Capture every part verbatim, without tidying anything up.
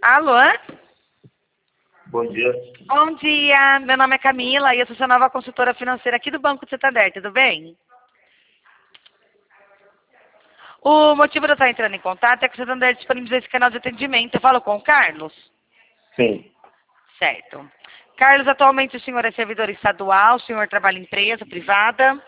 Alô? Bom dia. Bom dia, meu nome é Camila e eu sou sua nova consultora financeira aqui do Banco do Santander, tudo bem? O motivo de eu estar entrando em contato é que o Santander disponibilizou esse canal de atendimento. Eu falo com o Carlos? Sim. Certo. Carlos, atualmente o senhor é servidor estadual, o senhor trabalha em empresa privada?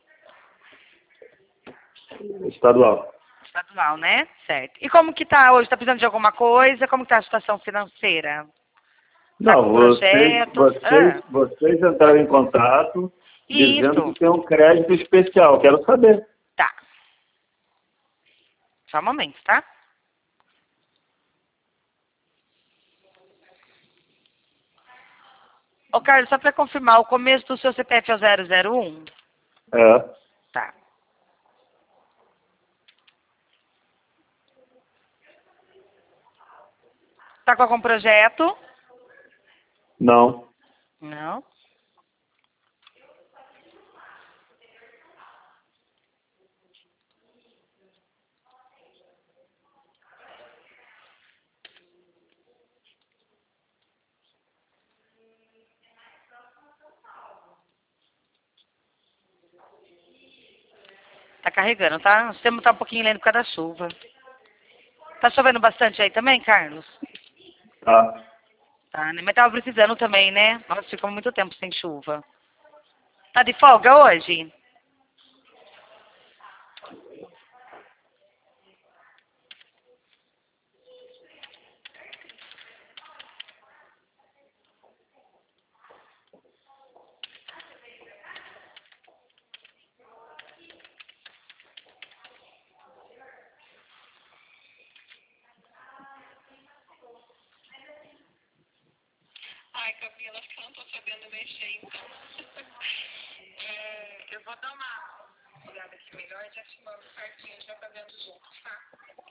Estadual. Estadual, né? Certo. E como que tá hoje? Está precisando de alguma coisa? Como que tá a situação financeira? Tá Não, com vocês, projetos? vocês, Ah, vocês entraram em contato dizendo que isso. tem um crédito especial. Quero saber. Tá. Só um momento, tá? Ô, Carlos, só para confirmar, o começo do seu C P F é o zero zero um? É. Tá. Tá com algum projeto? Não. Não. Tá carregando, tá? O sistema tá um pouquinho lento por causa da chuva. Tá chovendo bastante aí também, Carlos? Tá. Tá, né? Mas tava precisando também, né? Nossa, ficou muito tempo sem chuva. Tá de folga hoje? Ai, Camila, acho que eu não tô sabendo mexer, então. É, eu vou dar uma olhada aqui melhor e já te mando certinho, já tá vendo juntos, tá?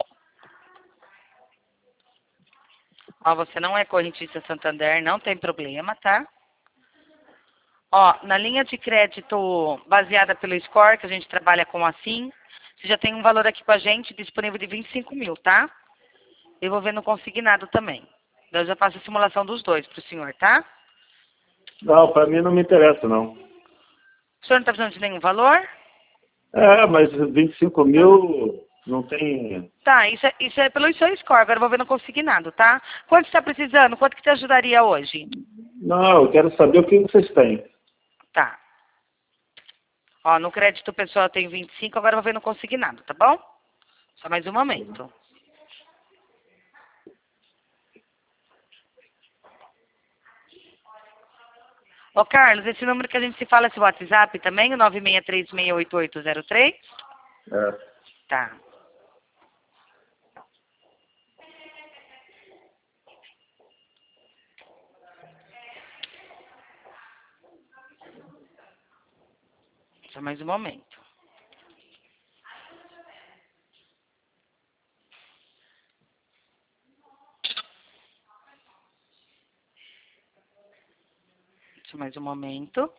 Ó, você não é correntista Santander, não tem problema, tá? Ó, na linha de crédito baseada pelo score, que a gente trabalha com assim, você já tem um valor aqui com a gente disponível de vinte e cinco mil, tá? Eu vou ver no consignado também. Eu já faço a simulação dos dois pro senhor, tá? Não, para mim não me interessa, não. O senhor não tá precisando de nenhum valor? É, mas vinte e cinco mil não tem... Tá, isso é, isso é pelo seu score, agora eu vou ver no consignado, tá? Quanto você tá precisando? Quanto que te ajudaria hoje? Não, eu quero saber o que vocês têm. Tá. Ó, no crédito pessoal eu tenho vinte e cinco, agora eu vou ver no consignado, tá bom? Só mais um momento. Ô, Carlos, esse número que a gente se fala é seu WhatsApp também, o nove seis três seis oito oito zero três? É. Tá. Só mais um momento. Só mais um momento.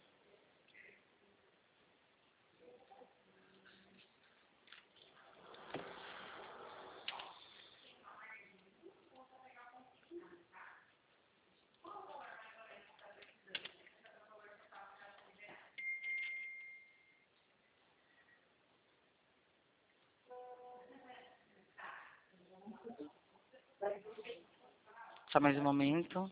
Só mais um momento.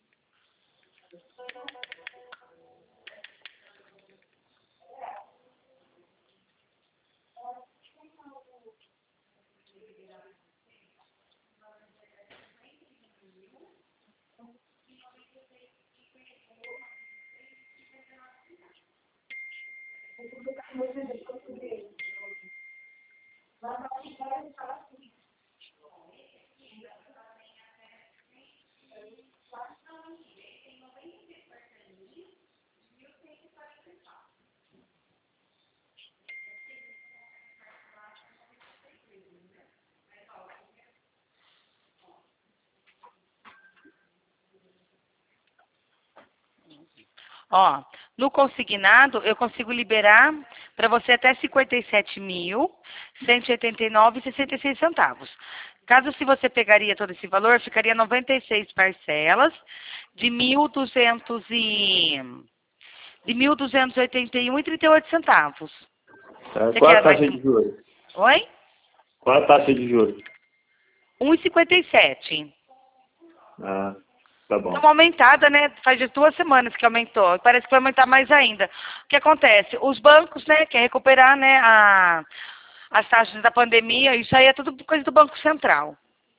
Ó, no consignado, eu consigo liberar para você até cinquenta e sete mil, cento e oitenta e nove e sessenta e seis centavos. Caso se você pegaria todo esse valor, ficaria noventa e seis parcelas de mil duzentos e de mil duzentos e oitenta e um e trinta e oito centavos. Tá. Você Qual a quer mais taxa um? de juros? Oi? Qual a taxa de juros? um e cinquenta e sete. Ah, tá bom. Deu uma aumentada, né? Faz de duas semanas que aumentou. Parece que vai aumentar mais ainda. O que acontece? Os bancos, né, querem recuperar, né, a, as taxas da pandemia. Isso aí é tudo coisa do Banco Central.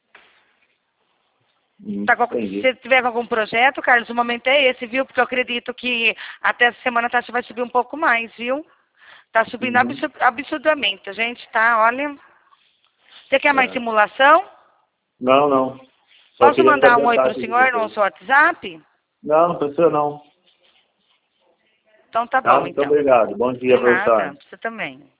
Hum, Tá com- entendi. se tiver algum projeto, Carlos, o momento é esse, viu? Porque eu acredito que até essa semana a taxa vai subir um pouco mais, viu? Tá subindo Uhum. absur- absurdamente, a gente tá, olha. Você quer mais É. simulação? Não, não. Só Posso queria mandar saber um a oi pro taxa de senhor no vocês. seu WhatsApp? Não, não precisa não. Então tá Tá? bom, Muito então. obrigado. Bom dia De para nada, você. você também.